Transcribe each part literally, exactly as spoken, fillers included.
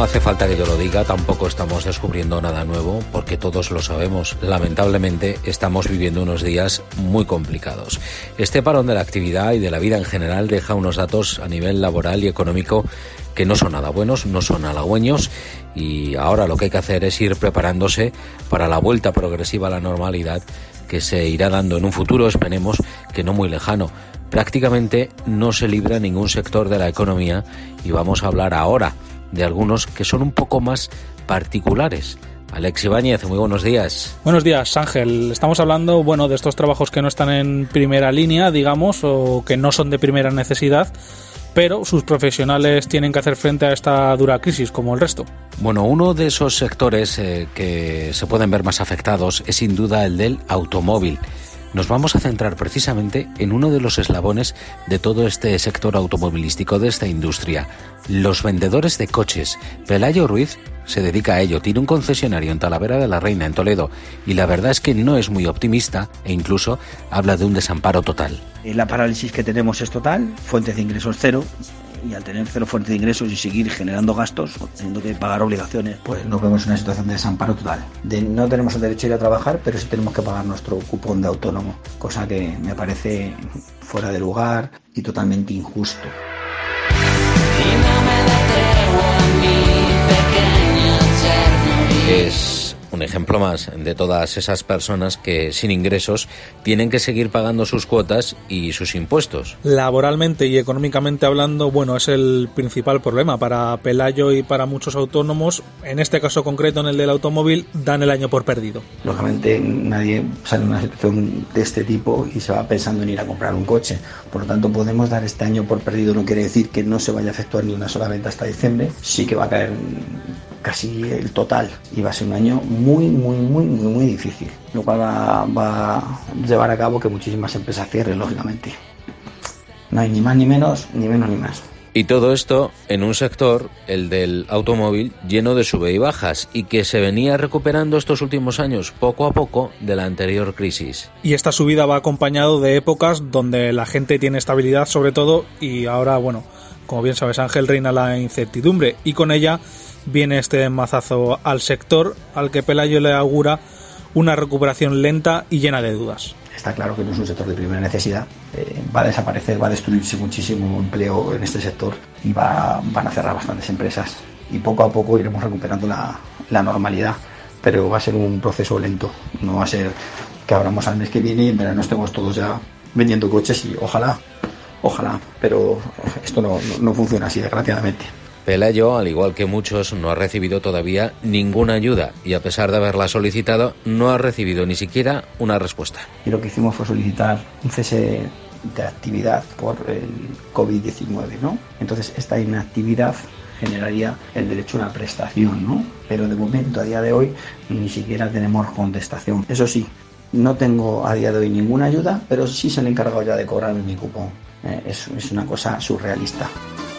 hace falta que yo lo diga, tampoco estamos descubriendo nada nuevo, porque todos lo sabemos. Lamentablemente estamos viviendo unos días muy complicados. Este parón de la actividad y de la vida en general deja unos datos a nivel laboral y económico que no son nada buenos, no son halagüeños, y ahora lo que hay que hacer es ir preparándose para la vuelta progresiva a la normalidad que se irá dando en un futuro, esperemos que no muy lejano. Prácticamente no se libra ningún sector de la economía y vamos a hablar ahora de algunos que son un poco más particulares. Alex Ibáñez, muy buenos días. Buenos días, Ángel. Estamos hablando, bueno, de estos trabajos que no están en primera línea, digamos, o que no son de primera necesidad, pero sus profesionales tienen que hacer frente a esta dura crisis, como el resto. Bueno, uno de esos sectores eh, que se pueden ver más afectados es sin duda el del automóvil. Nos vamos a centrar precisamente en uno de los eslabones de todo este sector automovilístico, de esta industria, los vendedores de coches. Pelayo Ruiz se dedica a ello, tiene un concesionario en Talavera de la Reina, en Toledo, y la verdad es que no es muy optimista e incluso habla de un desamparo total. La parálisis que tenemos es total, fuentes de ingresos cero, y al tener cero fuente de ingresos y seguir generando gastos, teniendo que pagar obligaciones, pues nos vemos en una situación de desamparo total. De, no tenemos el derecho a ir a trabajar, pero sí tenemos que pagar nuestro cupón de autónomo, cosa que me parece fuera de lugar y totalmente injusto. Y no me da tregua mi pequeño Chernobyl. Es un ejemplo más de todas esas personas que sin ingresos tienen que seguir pagando sus cuotas y sus impuestos. Laboralmente y económicamente hablando, bueno, es el principal problema para Pelayo y para muchos autónomos. En este caso concreto, en el del automóvil, dan el año por perdido. Lógicamente nadie sale en una situación de este tipo y se va pensando en ir a comprar un coche. Por lo tanto, podemos dar este año por perdido. No quiere decir que no se vaya a efectuar ni una sola venta hasta diciembre. Sí que va a caer casi el total y va a ser un año muy, muy, muy, muy, muy difícil, lo cual va, va a llevar a cabo que muchísimas empresas cierren, lógicamente. No hay ni más ni menos, ni menos ni más. Y todo esto en un sector, el del automóvil, lleno de sube y bajas y que se venía recuperando estos últimos años poco a poco de la anterior crisis. Y esta subida va acompañado de épocas donde la gente tiene estabilidad sobre todo, y ahora, bueno, como bien sabes, Ángel, reina la incertidumbre y con ella viene este mazazo al sector, al que Pelayo le augura una recuperación lenta y llena de dudas. Está claro que no es un sector de primera necesidad, eh, va a desaparecer, va a destruirse muchísimo empleo en este sector y va, van a cerrar bastantes empresas y poco a poco iremos recuperando la, la normalidad, pero va a ser un proceso lento, no va a ser que abramos al mes que viene y en verano estemos todos ya vendiendo coches y ojalá, ojalá, pero esto no, no, no funciona así, desgraciadamente. Pelayo, al igual que muchos, no ha recibido todavía ninguna ayuda y a pesar de haberla solicitado, no ha recibido ni siquiera una respuesta. Y lo que hicimos fue solicitar un cese de actividad por el covid diecinueve, ¿no? Entonces esta inactividad generaría el derecho a una prestación, ¿no? Pero de momento, a día de hoy, ni siquiera tenemos contestación. Eso sí, no tengo a día de hoy ninguna ayuda, pero sí se le he encargado ya de cobrarme mi cupón. Eh, es, es una cosa surrealista.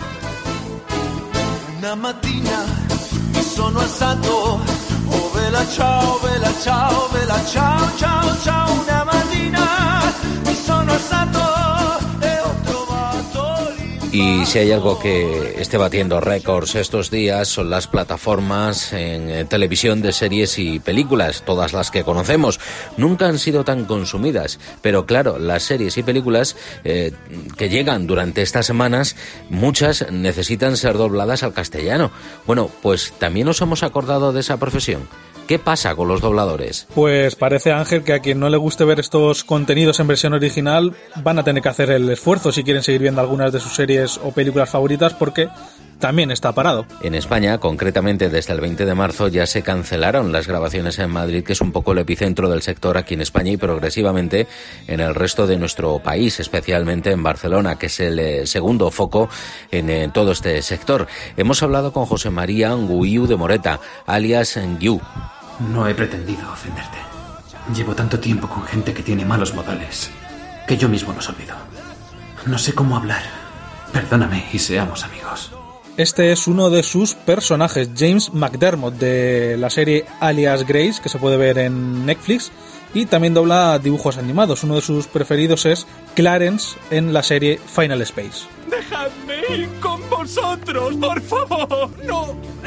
Una mattina mi sono alzato, oh vela ciao, vela ciao, vela ciao, ciao, ciao. Una mattina mi sono alzato e ho trovato l'infanzia. Y si hay algo que esté batiendo récords estos días son las plataformas en televisión de series y películas, todas las que conocemos. Nunca han sido tan consumidas, pero claro, las series y películas eh, que llegan durante estas semanas, muchas necesitan ser dobladas al castellano. Bueno, pues también nos hemos acordado de esa profesión. ¿Qué pasa con los dobladores? Pues parece, Ángel, que a quien no le guste ver estos contenidos en versión original van a tener que hacer el esfuerzo si quieren seguir viendo algunas de sus series o películas favoritas, porque también está parado. En España, concretamente desde el veinte de marzo, ya se cancelaron las grabaciones en Madrid, que es un poco el epicentro del sector aquí en España, y progresivamente en el resto de nuestro país, especialmente en Barcelona, que es el eh, segundo foco en, en todo este sector. Hemos hablado con José María Nguiu de Moreta, alias Nguiu. No he pretendido ofenderte. Llevo tanto tiempo con gente que tiene malos modales que yo mismo los olvido. No sé cómo hablar. Perdóname y seamos amigos. Este es uno de sus personajes, James McDermott, de la serie Alias Grace, que se puede ver en Netflix, y también dobla dibujos animados. Uno de sus preferidos es Clarence en la serie Final Space. ¡Dejadme ir con vosotros, por favor! ¡No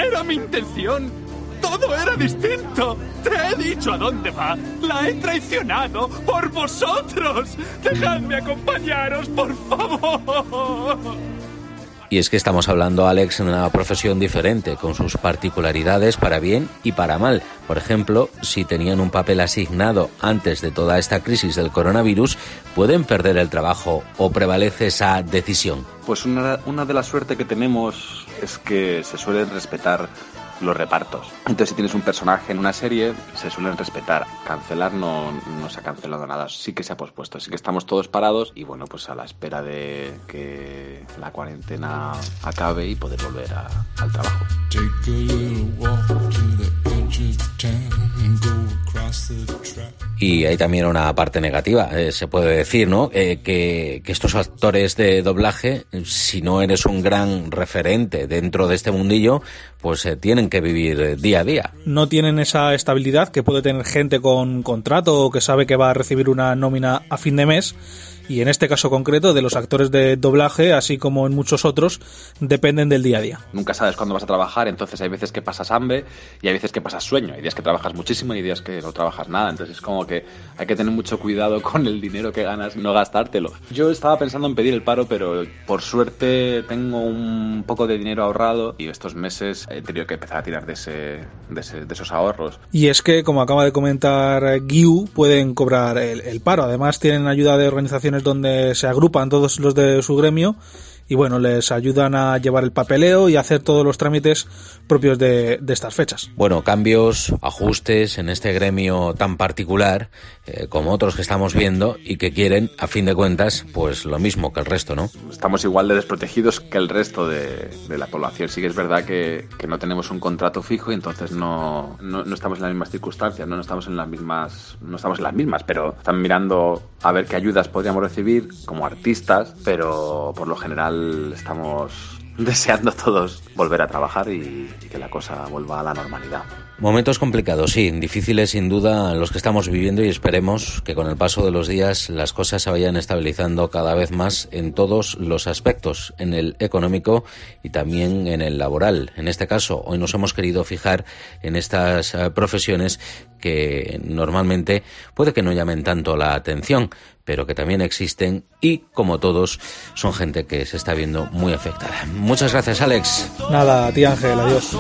era mi intención. Todo era distinto. Te he dicho a dónde va. La he traicionado por vosotros. Dejadme acompañaros, por favor. Y es que estamos hablando, Alex, de una profesión diferente, con sus particularidades para bien y para mal. Por ejemplo, si tenían un papel asignado antes de toda esta crisis del coronavirus, ¿pueden perder el trabajo o prevalece esa decisión? Pues una, una de las suertes que tenemos es que se suelen respetar los repartos. Entonces, si tienes un personaje en una serie, se suelen respetar. Cancelar no, no se ha cancelado nada, sí que se ha pospuesto, sí que estamos todos parados y bueno, pues a la espera de que la cuarentena acabe y poder volver a, al trabajo. Y hay también una parte negativa, eh, se puede decir, ¿no? Eh, que, que estos actores de doblaje, si no eres un gran referente dentro de este mundillo, pues eh, tienen que vivir eh, día a día. No tienen esa estabilidad que puede tener gente con contrato o que sabe que va a recibir una nómina a fin de mes. Y en este caso concreto, de los actores de doblaje, así como en muchos otros, dependen del día a día. Nunca sabes cuándo vas a trabajar, entonces hay veces que pasas hambre y hay veces que pasas sueño. Hay días que trabajas muchísimo y hay días que no trabajas nada. Entonces es como que hay que tener mucho cuidado con el dinero que ganas y no gastártelo. Yo estaba pensando en pedir el paro, pero por suerte tengo un poco de dinero ahorrado y estos meses he tenido que empezar a tirar de, ese, de, ese, de esos ahorros. Y es que, como acaba de comentar Guiu, pueden cobrar el, el paro. Además tienen ayuda de organizaciones donde se agrupan todos los de su gremio y bueno, les ayudan a llevar el papeleo y a hacer todos los trámites propios de, de estas fechas. Bueno, cambios, ajustes en este gremio tan particular, eh, como otros que estamos viendo y que quieren, a fin de cuentas, pues lo mismo que el resto, ¿no? Estamos igual de desprotegidos que el resto de, de la población. Sí que es verdad que, que no tenemos un contrato fijo y entonces no, no, no estamos en las mismas circunstancias, no, no estamos en las mismas, no estamos en las mismas, pero están mirando a ver qué ayudas podríamos recibir como artistas, pero por lo general estamos deseando todos volver a trabajar y, y que la cosa vuelva a la normalidad. Momentos complicados, sí, difíciles sin duda los que estamos viviendo y esperemos que con el paso de los días las cosas se vayan estabilizando cada vez más en todos los aspectos, en el económico y también en el laboral. En este caso, hoy nos hemos querido fijar en estas uh, profesiones que normalmente puede que no llamen tanto la atención, pero que también existen y, como todos, son gente que se está viendo muy afectada. Muchas gracias, Alex. Nada, a ti, Ángel, adiós.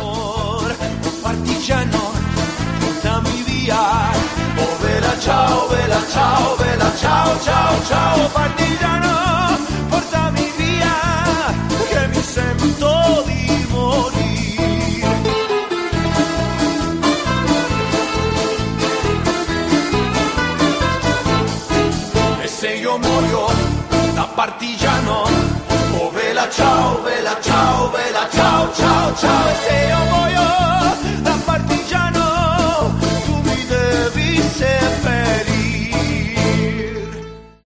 Partigiano, portami via. Oh, vela, ciao, vela, ciao, vela, ciao, ciao, ciao. Partigiano, portami via, che mi sento di morir. E se io muoio da partigiano, oh, vela, ciao, vela, ciao.